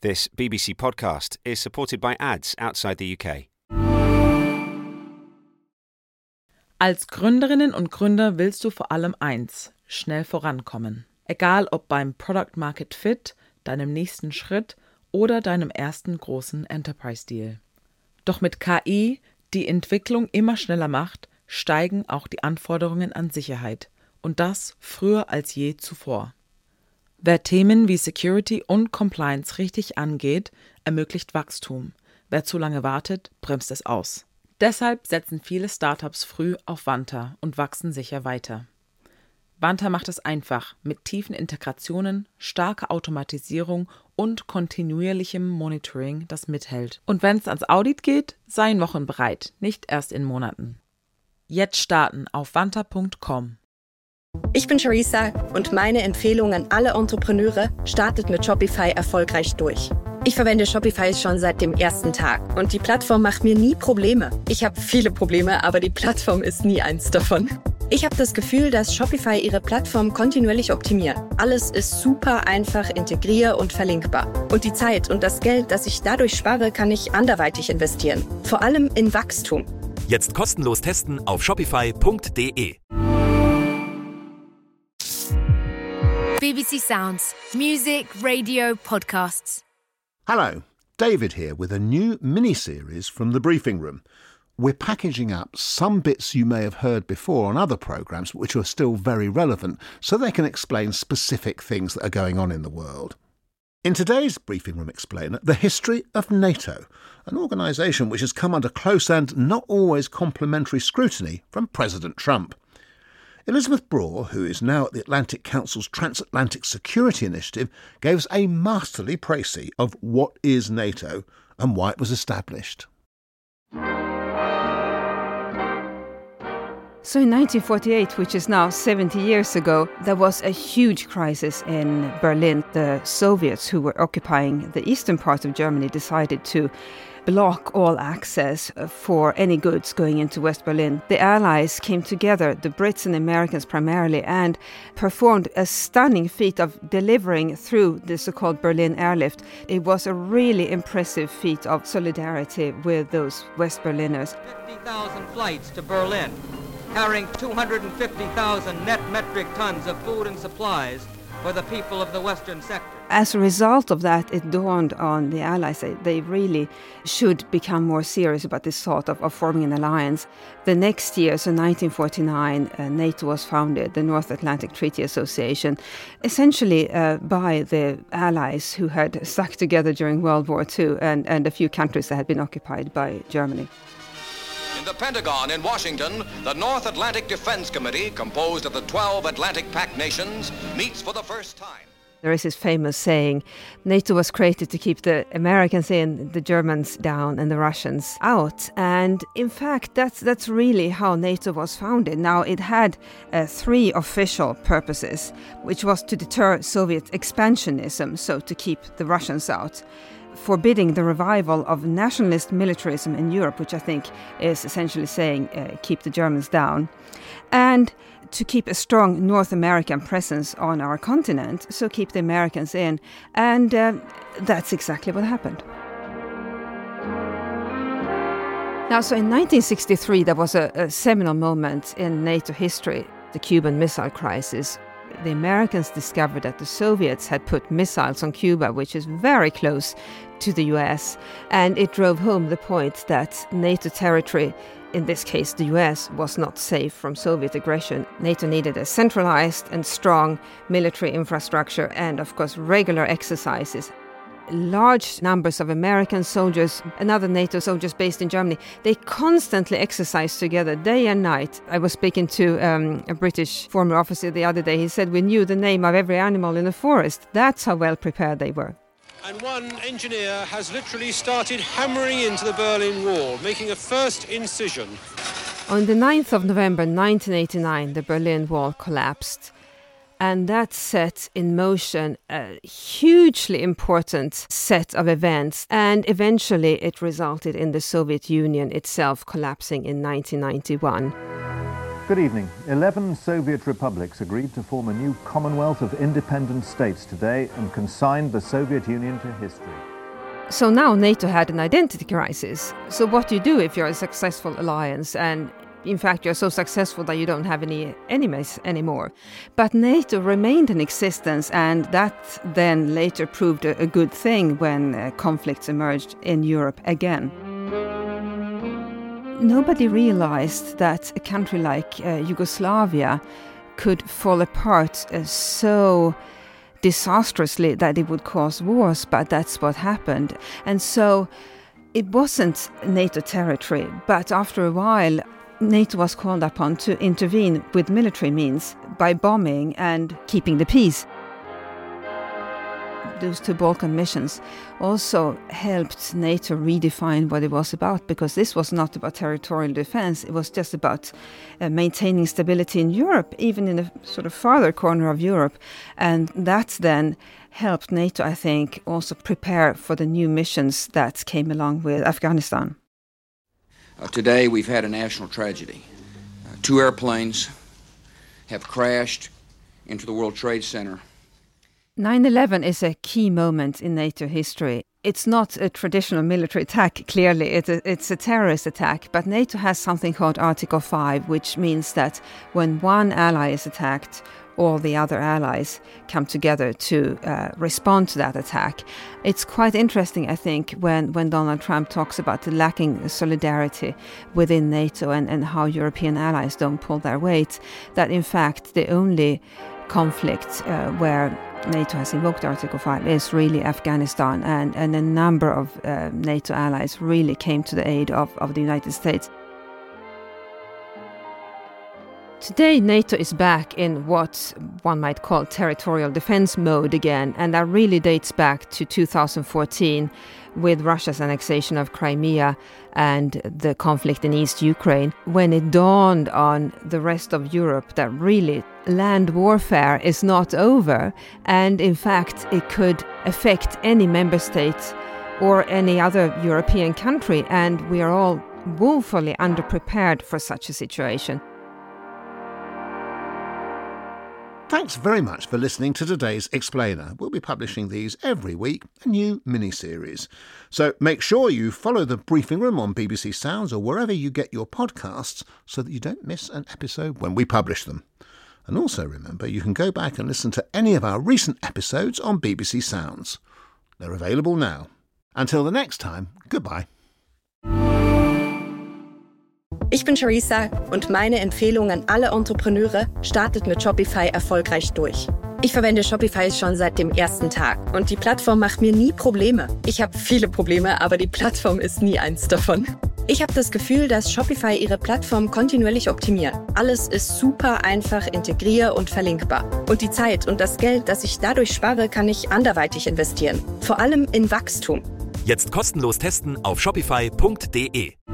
This BBC podcast is supported by ads outside the UK. Als Gründerinnen und Gründer willst du vor allem eins: schnell vorankommen. Egal ob beim Product Market Fit, deinem nächsten Schritt oder deinem ersten großen Enterprise-Deal. Doch mit KI, die Entwicklung immer schneller macht, steigen auch die Anforderungen an Sicherheit. Und das früher als je zuvor. Wer Themen wie Security und Compliance richtig angeht, ermöglicht Wachstum. Wer zu lange wartet, bremst es aus. Deshalb setzen viele Startups früh auf Vanta und wachsen sicher weiter. Vanta macht es einfach mit tiefen Integrationen, starker Automatisierung und kontinuierlichem Monitoring, das mithält. Und wenn es ans Audit geht, seien Wochen bereit, nicht erst in Monaten. Jetzt starten auf vanta.com. Ich bin Charissa und meine Empfehlung an alle Entrepreneure: startet mit Shopify erfolgreich durch. Ich verwende Shopify schon seit dem ersten Tag und die Plattform macht mir nie Probleme. Ich habe viele Probleme, aber die Plattform ist nie eins davon. Ich habe das Gefühl, dass Shopify ihre Plattform kontinuierlich optimiert. Alles ist super einfach integrier- und verlinkbar. Und die Zeit und das Geld, das ich dadurch spare, kann ich anderweitig investieren. Vor allem in Wachstum. Jetzt kostenlos testen auf shopify.de. BBC Sounds. Music, radio, podcasts. Hello, David here with a new mini-series from the Briefing Room. We're packaging up some bits you may have heard before on other programmes which are still very relevant, so they can explain specific things that are going on in the world. In today's Briefing Room Explainer, the history of NATO, an organisation which has come under close and not always complimentary scrutiny from President Trump. Elizabeth Braw, who is now at the Atlantic Council's Transatlantic Security Initiative, gave us a masterly précis of what is NATO and why it was established. So in 1948, which is now 70 years ago, there was a huge crisis in Berlin. The Soviets, who were occupying the eastern part of Germany, decided to block all access for any goods going into West Berlin. The Allies came together, the Brits and Americans primarily, and performed a stunning feat of delivering through the so-called Berlin airlift. It was a really impressive feat of solidarity with those West Berliners. 50,000 flights to Berlin, carrying 250,000 net metric tons of food and supplies for the people of the western sector. As a result of that, it dawned on the Allies that they really should become more serious about this thought of forming an alliance. The next year, so 1949, NATO was founded, the North Atlantic Treaty Association, essentially by the Allies who had stuck together during World War II and a few countries that had been occupied by Germany. In the Pentagon in Washington, the North Atlantic Defense Committee, composed of the 12 Atlantic Pact nations, meets for the first time. There is this famous saying, NATO was created to keep the Americans in, the Germans down, and the Russians out. And in fact, that's really how NATO was founded. Now, it had three official purposes, which was to deter Soviet expansionism, so to keep the Russians out, forbidding the revival of nationalist militarism in Europe, which I think is essentially saying keep the Germans down, and to keep a strong North American presence on our continent, so keep the Americans in. And that's exactly what happened. Now, so in 1963, there was a seminal moment in NATO history, the Cuban Missile Crisis. The Americans discovered that the Soviets had put missiles on Cuba, which is very close to the US, and it drove home the point that NATO territory, in this case the US, was not safe from Soviet aggression. NATO needed a centralized and strong military infrastructure and, of course, regular exercises. Large numbers of American soldiers and other NATO soldiers based in Germany, they constantly exercised together day and night. I was speaking to a British former officer the other day. He said we knew the name of every animal in the forest. That's how well prepared they were. And one engineer has literally started hammering into the Berlin Wall, making a first incision. On the 9th of November 1989, the Berlin Wall collapsed. And that set in motion a hugely important set of events. And eventually it resulted in the Soviet Union itself collapsing in 1991. Good evening. 11 Soviet republics agreed to form a new Commonwealth of Independent States today and consigned the Soviet Union to history. So now NATO had an identity crisis. So what do you do if you're a successful alliance and in fact you're so successful that you don't have any enemies anymore? But NATO remained in existence, and that then later proved a good thing when conflicts emerged in Europe again. Nobody realized that a country like Yugoslavia could fall apart so disastrously that it would cause wars, but that's what happened. And so it wasn't NATO territory, but after a while NATO was called upon to intervene with military means by bombing and keeping the peace. Those two Balkan missions also helped NATO redefine what it was about, because this was not about territorial defense, it was just about maintaining stability in Europe, even in a sort of farther corner of Europe. And that then helped NATO, I think, also prepare for the new missions that came along with Afghanistan. Today we've had a national tragedy. 2 airplanes have crashed into the World Trade Center. 9/11 is a key moment in NATO history. It's not a traditional military attack, clearly. It's a terrorist attack. But NATO has something called Article 5, which means that when one ally is attacked, all the other allies come together to respond to that attack. It's quite interesting, I think, when Donald Trump talks about the lacking solidarity within NATO and how European allies don't pull their weight, that in fact the only conflict where NATO has invoked Article 5 is really Afghanistan, and a number of NATO allies really came to the aid of the United States. Today, NATO is back in what one might call territorial defense mode again, and that really dates back to 2014 with Russia's annexation of Crimea and the conflict in East Ukraine, when it dawned on the rest of Europe that really land warfare is not over, and in fact it could affect any member state or any other European country, and we are all woefully underprepared for such a situation. Thanks very much for listening to today's Explainer. We'll be publishing these every week, a new mini-series. So make sure you follow the Briefing Room on BBC Sounds or wherever you get your podcasts so that you don't miss an episode when we publish them. And also remember, you can go back and listen to any of our recent episodes on BBC Sounds. They're available now. Until the next time, goodbye. Ich bin Charissa und meine Empfehlung an alle Entrepreneure: startet mit Shopify erfolgreich durch. Ich verwende Shopify schon seit dem ersten Tag und die Plattform macht mir nie Probleme. Ich habe viele Probleme, aber die Plattform ist nie eins davon. Ich habe das Gefühl, dass Shopify ihre Plattform kontinuierlich optimiert. Alles ist super einfach, integrier- und verlinkbar. Und die Zeit und das Geld, das ich dadurch spare, kann ich anderweitig investieren. Vor allem in Wachstum. Jetzt kostenlos testen auf shopify.de.